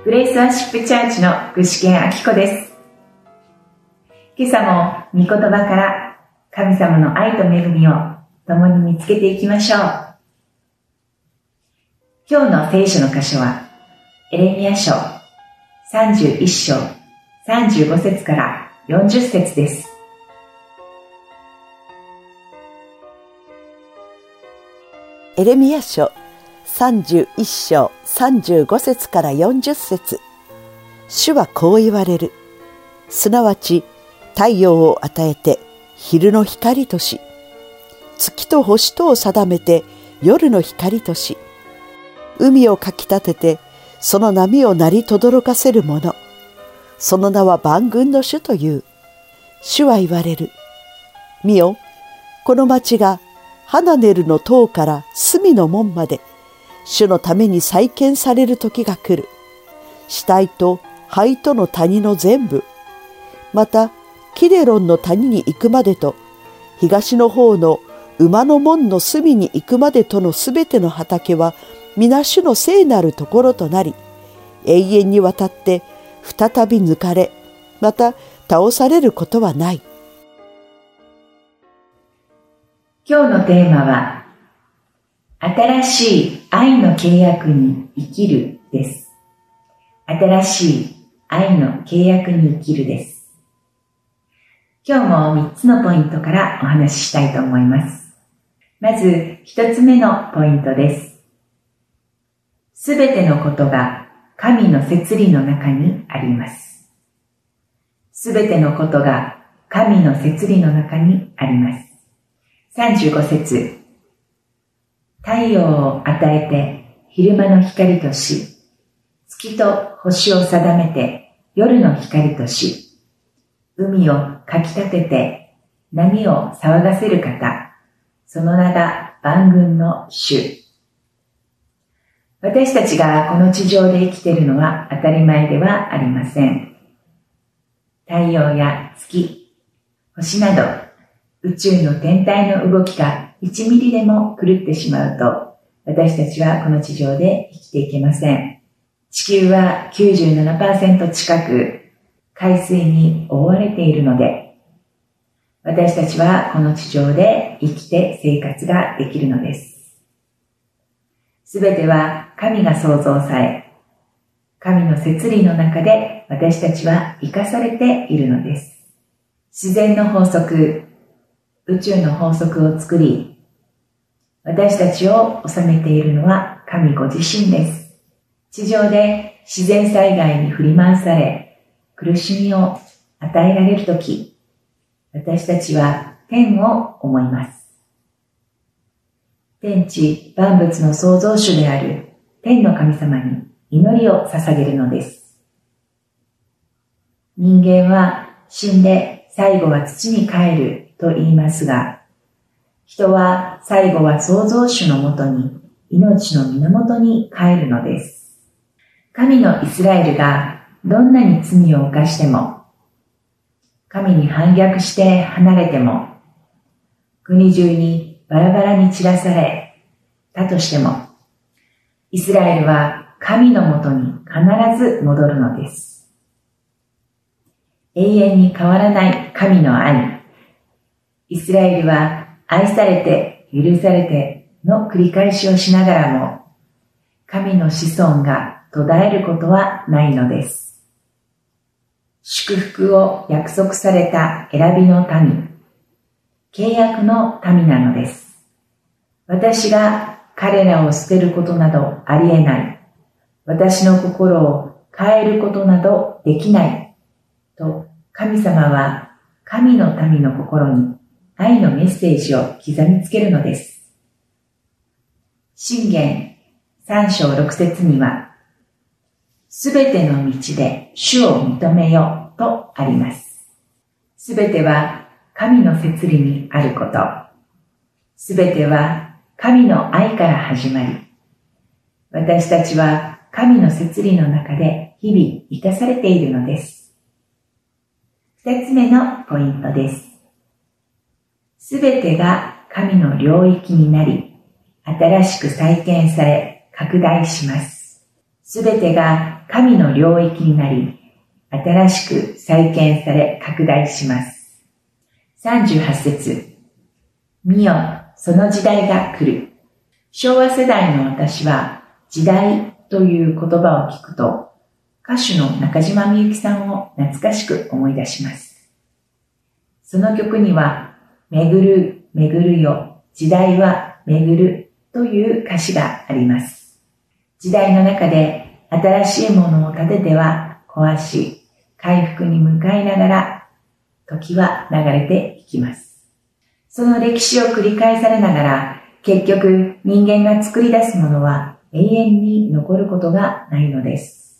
グレイスワーシップチャーチの具志堅明子です。今朝も御言葉から神様の愛と恵みを共に見つけていきましょう。今日の聖書の箇所はエレミヤ書31章35節から40節です。 エレミヤ書31章35節から40節。主はこう言われる。すなわち太陽を与えて昼の光とし、月と星とを定めて夜の光とし、海をかきたててその波を鳴りとどろかせるもの、その名は万軍の主という。主は言われる。見よ、この町がハナネルの塔から隅の門まで主のために再建される時が来る。死体と灰との谷の全部、またキデロンの谷に行くまでと、東の方の馬の門の隅に行くまでとのすべての畑は皆主の聖なるところとなり、永遠にわたって再び抜かれ、また倒されることはない。 今日のテーマは、新しい愛の契約に生きるです。新しい愛の契約に生きるです。今日も3つのポイントからお話ししたいと思います。まず1つ目のポイントです。すべてのことが神の摂理の中にあります。すべてのことが神の摂理の中にあります。35節。太陽を与えて昼間の光とし、月と星を定めて夜の光とし、海をかきたてて波を騒がせる方、その名が万軍の主。私たちがこの地上で生きているのは当たり前ではありません。太陽や月、星など宇宙の天体の動きが1ミリでも狂ってしまうと、私たちはこの地上で生きていけません。地球は 97% 近く海水に覆われているので、私たちはこの地上で生きて生活ができるのです。すべては神が創造され、神の摂理の中で私たちは生かされているのです。自然の法則、宇宙の法則を作り、私たちを治めているのは神ご自身です。地上で自然災害に振り回され、苦しみを与えられるとき、私たちは天を思います。天地万物の創造主である天の神様に祈りを捧げるのです。人間は死んで最後は土に帰ると言いますが、人は最後は創造主のもとに命の源に帰るのです。神のイスラエルがどんなに罪を犯しても、神に反逆して離れても、国中にバラバラに散らされたとしても、イスラエルは神のもとに必ず戻るのです。永遠に変わらない神の愛。イスラエルは愛されて許されての繰り返しをしながらも、神の子孫が途絶えることはないのです。祝福を約束された選びの民、契約の民なのです。私が彼らを捨てることなどありえない。私の心を変えることなどできない。と神様は神の民の心に愛のメッセージを刻みつけるのです。箴言3章6節には、すべての道で主を認めよとあります。すべては神の摂理にあること。すべては神の愛から始まり、私たちは神の摂理の中で日々生かされているのです。二つ目のポイントです。すべてが神の領域になり、新しく再建され拡大します。すべてが神の領域になり、新しく再建され拡大します。38節。見よ、その時代が来る。昭和世代の私は、時代という言葉を聞くと、歌手の中島みゆきさんを懐かしく思い出します。その曲には、巡る、巡るよ、時代は巡るという歌詞があります。時代の中で新しいものを立てては壊し、回復に向かいながら、時は流れていきます。その歴史を繰り返されながら、結局人間が作り出すものは永遠に残ることがないのです。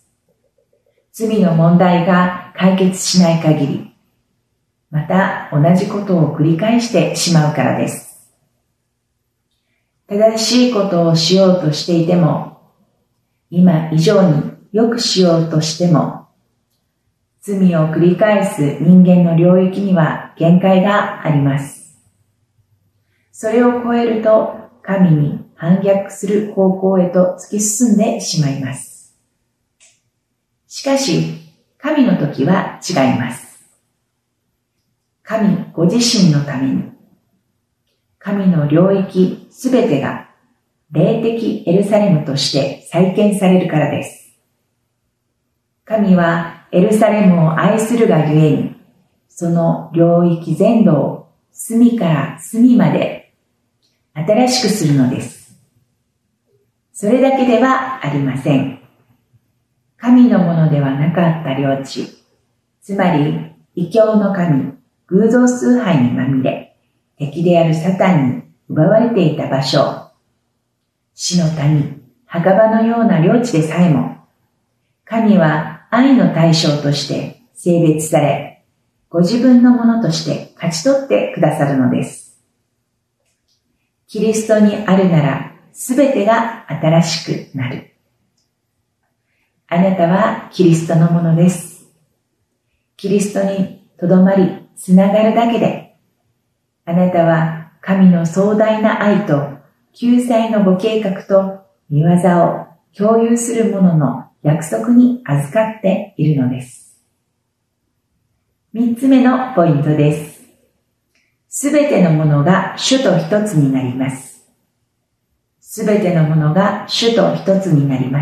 罪の問題が解決しない限り、また同じことを繰り返してしまうからです。正しいことをしようとしていても、今以上に良くしようとしても、罪を繰り返す人間の領域には限界があります。それを超えると神に反逆する方向へと突き進んでしまいます。しかし、神の時は違います。神ご自身のために、神の領域すべてが霊的エルサレムとして再建されるからです。神はエルサレムを愛するがゆえに、その領域全土を隅から隅まで新しくするのです。それだけではありません。神のものではなかった領地、つまり異教の神、偶像崇拝にまみれ、敵であるサタンに奪われていた場所、死の谷、墓場のような領地でさえも、神は愛の対象として性別され、ご自分のものとして勝ち取ってくださるのです。キリストにあるなら、すべてが新しくなる。あなたはキリストのものです。キリストにとどまり、つながるだけで、あなたは神の壮大な愛と救済のご計画と御業を共有する者の約束に預かっているのです。三つ目のポイントです。すべてのものが主と一つになります。すべてのものが主と一つになります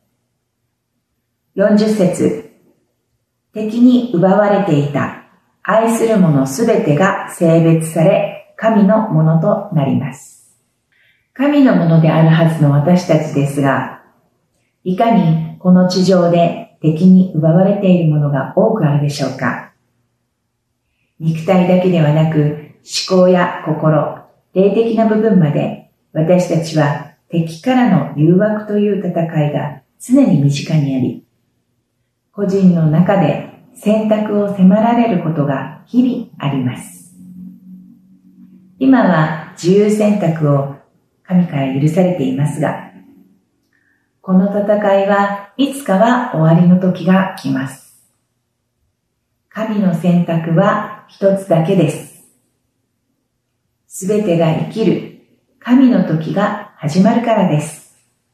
。40節。敵に奪われていた愛するものすべてが性別され、神のものとなります。神のものであるはずの私たちですが、いかにこの地上で敵に奪われているものが多くあるでしょうか。肉体だけではなく、思考や心、霊的な部分まで私たちは敵からの誘惑という戦いが常に身近にあり、個人の中で選択を迫られることが日々あります。今は自由選択を神から許されていますが、この戦いはいつかは終わりの時が来ます。神の選択は一つだけです。すべてが生きる神の時が始まるからです。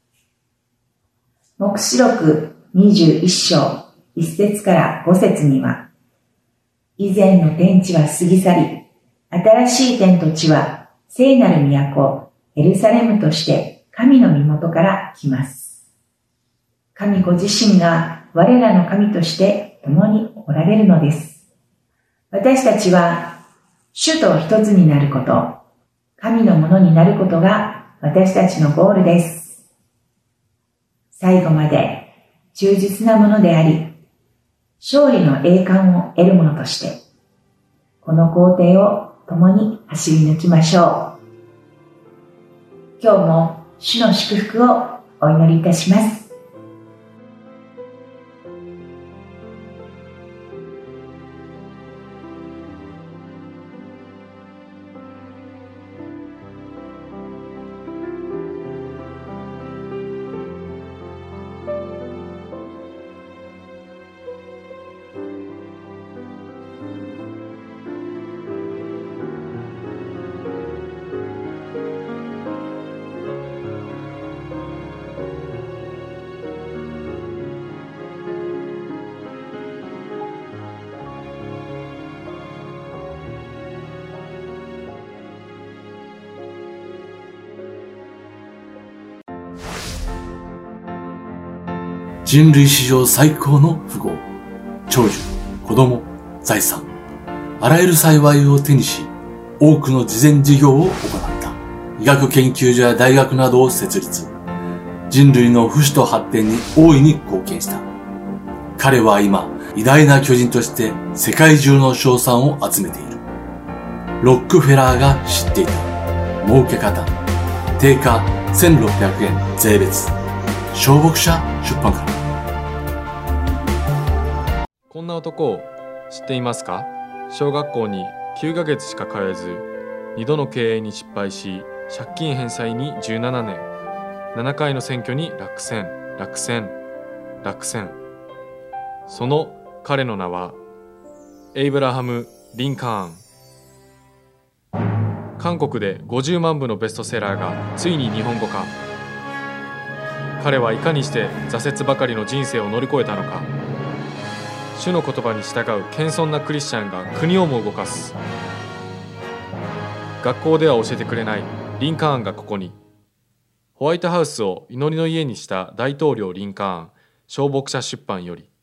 黙示録21章1節から5節には、以前の天地は過ぎ去り、新しい天と地は聖なる都、エルサレムとして神の身元から来ます。神ご自身が我らの神として共におられるのです。私たちは主と一つになること、神のものになることが私たちのゴールです。最後まで忠実なものであり、勝利の栄冠を得るものとして、この工程を共に走り抜きましょう。今日も主の祝福をお祈りいたします。 人類史上最高の富豪、長寿、子供、財産、あらゆる幸いを手にし、多くの慈善事業を行った。医学研究所や大学などを設立。人類の不死と発展に大いに貢献した。彼は今、偉大な巨人として世界中の称賛を集めている。ロックフェラーが知っていた。儲け方。定価1600円税別。小牧者出版から。 こんな男を知っていますか？小学校に9ヶ月しか通えず、2度の経営に失敗し、借金返済に17年、7回の選挙に落選。その彼の名は、エイブラハム・リンカーン。韓国で50万部のベストセラーがついに日本語化。彼はいかにして挫折ばかりの人生を乗り越えたのか。主の言葉に従う謙遜なクリスチャンが国をも動かす。学校では教えてくれないリンカーンがここに。ホワイトハウスを祈りの家にした大統領リンカーン、小牧者出版より。